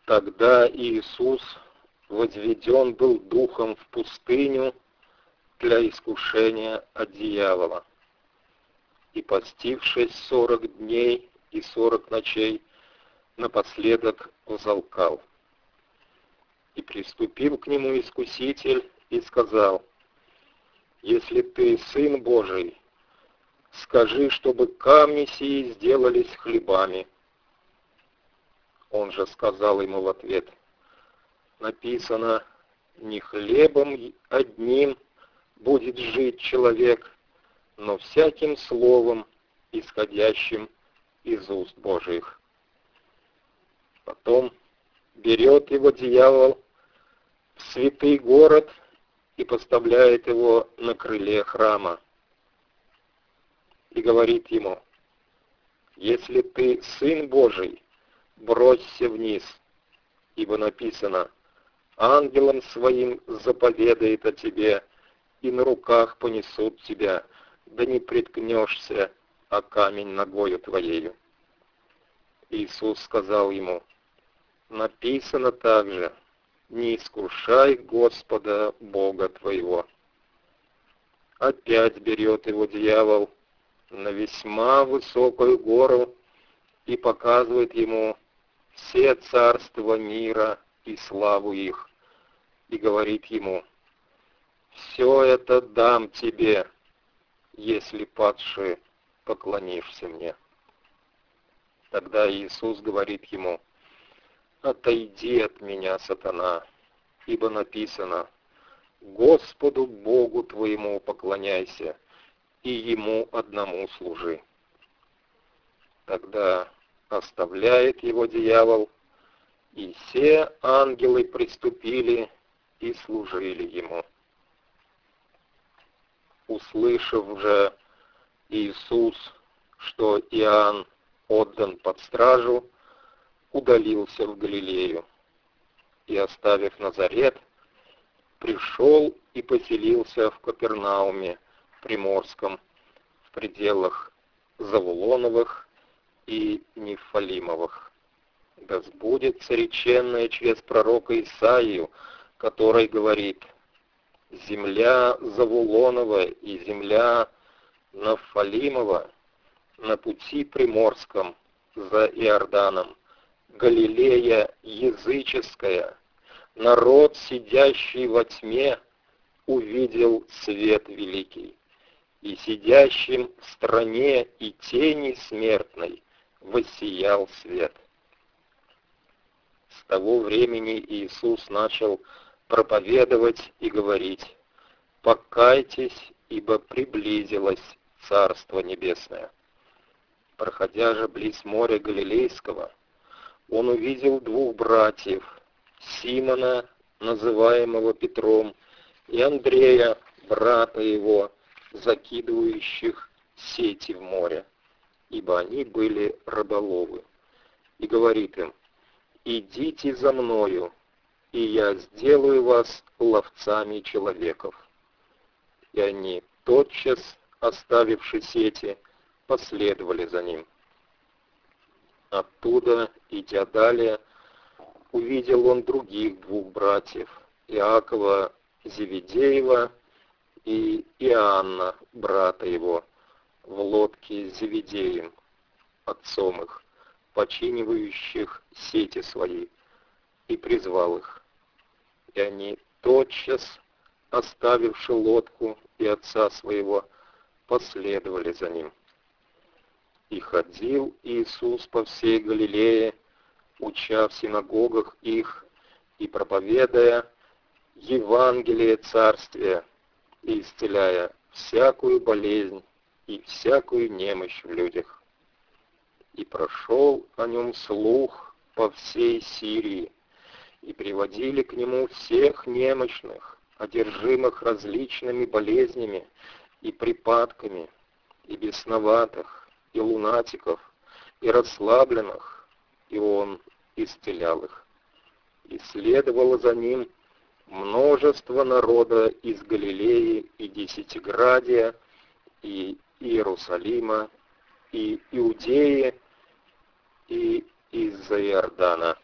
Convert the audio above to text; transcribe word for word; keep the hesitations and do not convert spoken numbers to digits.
Тогда Иисус возведен был духом в пустыню для искушения от дьявола. И постившись сорок дней и сорок ночей, напоследок взалкал. И приступил к нему искуситель и сказал: «Если ты Сын Божий, скажи, чтобы камни сии сделались хлебами». Он же сказал ему в ответ: «Написано, не хлебом одним будет жить человек, но всяким словом, исходящим из уст Божиих». Потом берет его дьявол в святый город и поставляет его на крыле храма. И говорит ему: «Если ты Сын Божий, бросься вниз, ибо написано: ангелам своим заповедает о тебе, и на руках понесут тебя, да не приткнешься о камень ногою твоею». Иисус сказал ему: «Написано также: не искушай Господа Бога твоего». Опять берет его дьявол на весьма высокую гору и показывает ему все царства мира и славу их, и говорит ему: «Все это дам тебе, если, падши, поклонишься мне». Тогда Иисус говорит ему: «Отойди от меня, сатана, ибо написано: Господу Богу твоему поклоняйся, и Ему одному служи». Тогда оставляет его дьявол, и все ангелы приступили и служили ему. Услышав же Иисус, что Иоанн отдан под стражу, удалился в Галилею, и, оставив Назарет, пришел и поселился в Капернауме Приморском, в пределах Завулоновых и Нефалимовых. Да сбудется реченное через пророка Исаию, который говорит: «Земля Завулонова и земля Нефалимова на пути Приморском за Иорданом, Галилея языческая, народ, сидящий во тьме, увидел свет великий, и сидящим в стране и тени смертной воссиял свет». С того времени Иисус начал проповедовать и говорить: «Покайтесь, ибо приблизилось Царство Небесное». Проходя же близ моря Галилейского, он увидел двух братьев, Симона, называемого Петром, и Андрея, брата его, закидывающих сети в море, ибо они были рыболовы. И говорит им: «Идите за мною, и я сделаю вас ловцами человеков». И они, тотчас оставивши сети, последовали за ним. Оттуда, идя далее, увидел он других двух братьев, Иакова Зеведеева и Иоанна, брата его, в лодке с Зеведеем, отцом их, починивающих сети свои, и призвал их. И они, тотчас оставивши лодку и отца своего, последовали за ним. И ходил Иисус по всей Галилее, уча в синагогах их и проповедуя Евангелие Царствия, и исцеляя всякую болезнь и всякую немощь в людях. И прошел о нем слух по всей Сирии, и приводили к нему всех немощных, одержимых различными болезнями и припадками, и бесноватых, и лунатиков, и расслабленных, и он исцелял их. И следовало за ним множество народа из Галилеи и Десятиградия, и Иерусалима, и Иудеи, и из-за Иордана.